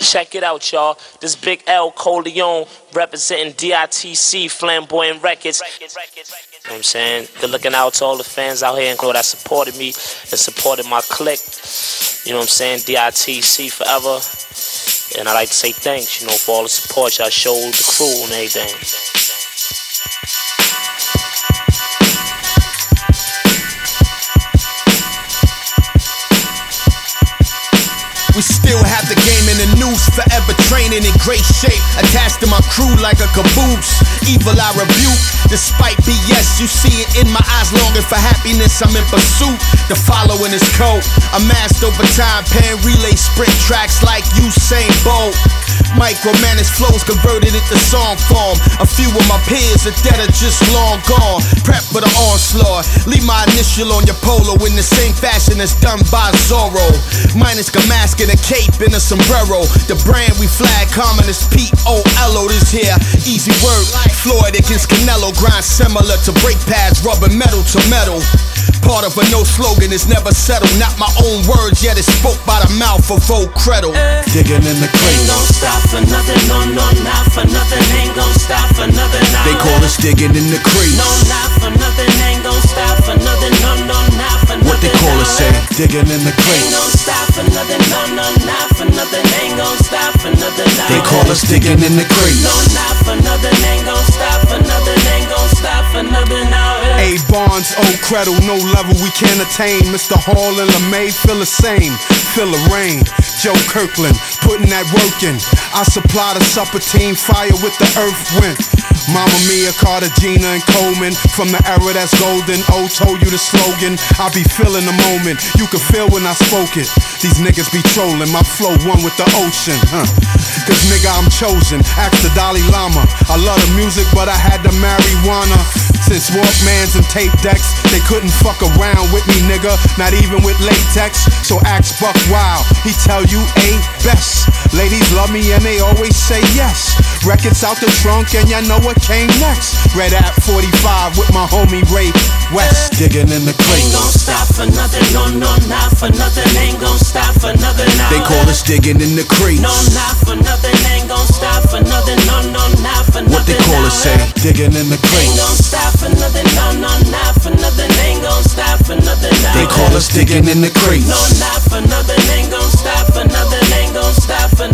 Check it out, y'all. This Big L Coleon representing DITC Flamboyant Records. You know what I'm saying? Good looking out to all the fans out here and that supported me and supported my clique. You know what I'm saying? DITC forever. And I'd like to say thanks, you know, for all the support y'all showed the crew and everything. We still have the game in the noose, forever training in great shape. Attached to my crew like a caboose. Evil I rebuke, despite BS. You see it in my eyes, longing for happiness. I'm in pursuit, the following is cold. Amassed over time, pen relay sprint tracks like Usain Bolt. Micromanaged flows converted into song form. A few of my peers are dead or just long gone. Prep for the onslaught. Leave my initial on your polo in the same fashion as done by Zorro. Minus a mask and a cape and a sombrero. The brand we flag common is P-O-L-O. This here, easy work. Floyd against Canelo, grind similar to brake pads, rubbing metal to metal. Part of a no slogan is never settled. Not my own words, yet it's spoke by the mouth of Vogue Creddle. Digging in the crate. Ain't gon' stop for nothing, no, not for nothing. Ain't gon' stop for nothing, no. They call us digging in the crate. No, not for nothing, ain't gon' stop for nothing, no, not for nothing. What they call us say, digging in the crate. Ain't gon' stop for nothing, no, not for nothing. Ain't gon' stop for nothing, no. They call us digging in the crate. No, not for nothing, ain't gon' stop for nothing. Ain't gon' stop for nothing, no. A Barnes, old Creddle, no level we can't attain. Mr. Hall and LeMay feel the same, feel the rain. Joe Kirkland, putting that work in. I supply the supper team, fire with the earth wind. Mama Mia, Cartagena and Coleman, from the era that's golden. O told you the slogan, I be feeling the moment. You can feel when I spoke it. These niggas be trolling, my flow one with the ocean, Cause nigga I'm chosen, ask the Dalai Lama. I love the music but I had the marijuana. Since Walkmans and tape decks, they couldn't fuck around with me, nigga, not even with latex. So ask Buck Wild, he tell you ain't best. Ladies love me and they always say yes. Records out the trunk and y'all know what came next. Red App 45 with my homie Ray West. Digging in the crate. Ain't gon' stop for nothing, no, not for nothing. Ain't gon' stop for nothing, no. They call us digging in the crate. No, not for nothing, ain't gon' stop for nothing, no, not for nothing. What they call us say, digging in the crate. Ain't gon' stop for nothing, no, not for nothing. Ain't gon' stop for nothing, no. They call us digging in the crate. No, not for nothing, ain't gon' stop for nothing. Ain't gon' stop for